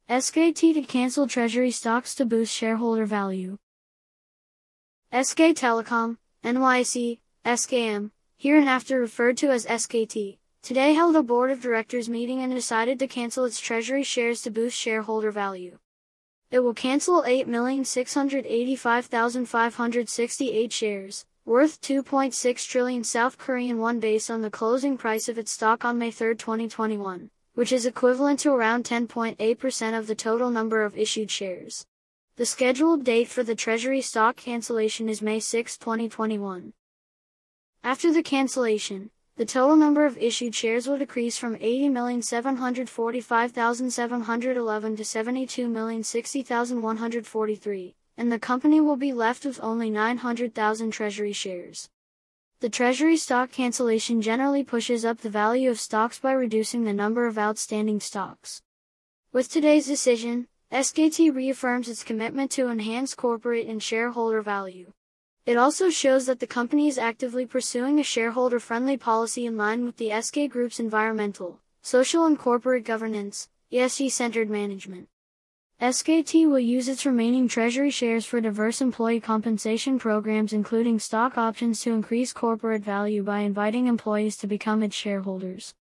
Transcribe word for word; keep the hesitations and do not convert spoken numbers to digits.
S K T to cancel treasury stocks to boost shareholder value. S K Telecom, N Y S E, S K M, hereinafter referred to as S K T, today held a board of directors meeting and decided to cancel its treasury shares to boost shareholder value. It will cancel eight million six hundred eighty-five thousand five hundred sixty-eight shares, worth two point six trillion South Korean won based on the closing price of its stock on May third, twenty twenty-one, which is equivalent to around ten point eight percent of the total number of issued shares. The scheduled date for the treasury stock cancellation is May sixth, twenty twenty-one. After the cancellation, the total number of issued shares will decrease from eighty million seven hundred forty-five thousand seven hundred eleven to seventy-two million sixty thousand one hundred forty-three, and the company will be left with only nine hundred thousand treasury shares. The treasury stock cancellation generally pushes up the value of stocks by reducing the number of outstanding stocks. With today's decision, S K T reaffirms its commitment to enhance corporate and shareholder value. It also shows that the company is actively pursuing a shareholder-friendly policy in line with the S K Group's environmental, social and corporate governance, E S G-centered management. S K T will use its remaining treasury shares for diverse employee compensation programs including stock options to increase corporate value by inviting employees to become its shareholders.